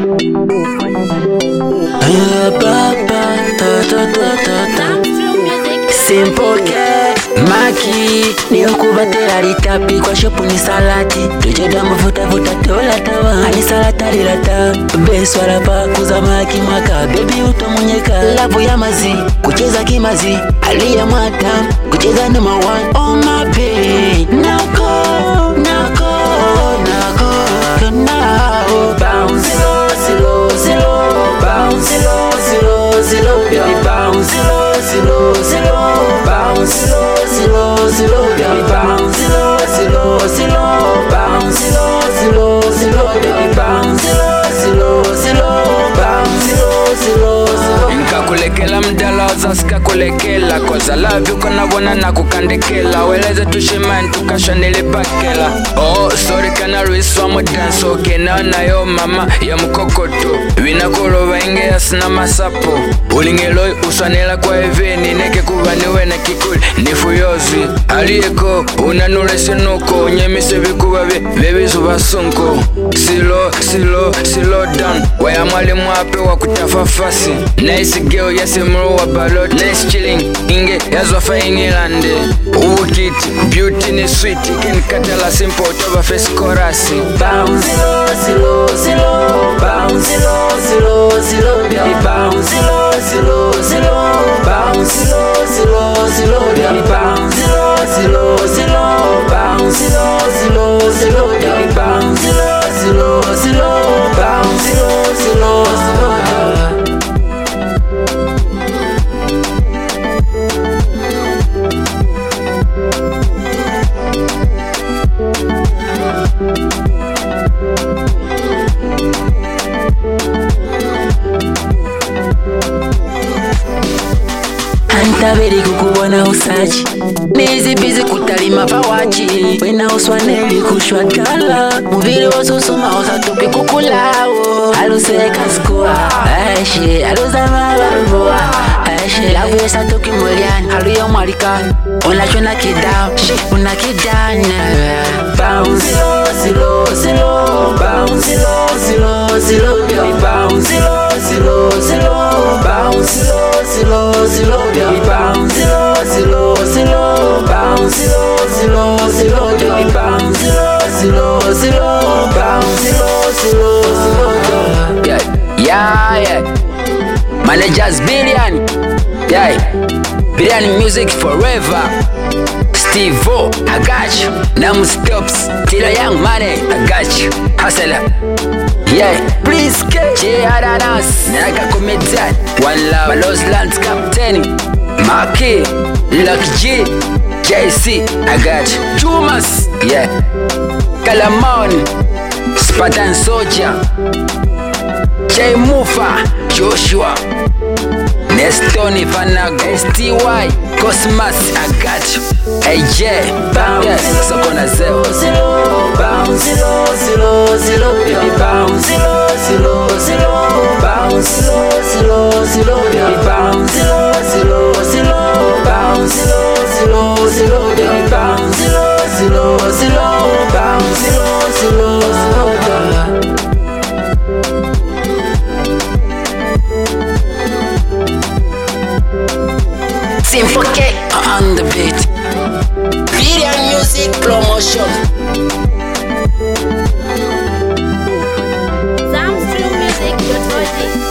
Simple K Maki ni ukubatera litapi kwa shopu ni salati tujeda mafuta tola tawa ani salata lilata beswala pa kuza maki mwaka baby utomunyeka lavu ya mazi kucheza kimazi aliya mwata kucheza number one oh my baby nako bounce slow bounce slow baby bounce slow bounce slow baby bounce slow bounce slow baby bounce slow bounce slow nkakulekela mdala zasika kulekela koza love yuko nabona nakukandekela weleze tushimani tukashanile bakela oh sorry kana ruiswa mo dance okay na yo mama ya mkokoto winakuloba inge asina masapo ulingeloi uswanela kwa eveni neke kubaniwe na kikuli nifuyozi aliyeko unanulesinuko nyemise vikuba bebizu basunko slow down waya mwalimu ape wa kutafafasi nice girl yasemuro wa balot nice chilling inge yazwafa ingilande ukiti beauty ni sweet kenikatala simple toba face chorus bounce slow bounce slow baby bounce slow bounce slow baby bounce slow bounce slow baby bounce slow bounce slow Antaberi kukubona usachi Nizi bizi kutalima pawachi Wena uswaneli kushwatala Mubili wasusuma usatupi kukulao Aluseka skua Aishi, aluzama barumboa Aishi, lavu yesa toki mweliani Haluyo mwalikani Unachona kidao Unakidana Bounce slow Bounce slow Baby bounce slow Bounce slow baby bounce slow bounce slow baby bounce slow bounce slow yeah managers billion billion music forever Steve-O, I got you. Nam stops till a young money, I got you. Hustler, yeah. Please get J.R.N.S. Naga comedian. One love, Los Lands Captain. Marky, Lucky G, JC, I got you. Thomas, yeah. Calamon, Spartan Soldier, J Mufa, Joshua. Nestoni Vanago, STY, Cosmas, I got you. AJ, bounce, Sokona Zeo, bounce, baby bounce, bounce, baby bounce, bounce, baby bounce, Simple K on the beat. Video music promotion. Samstream Music.org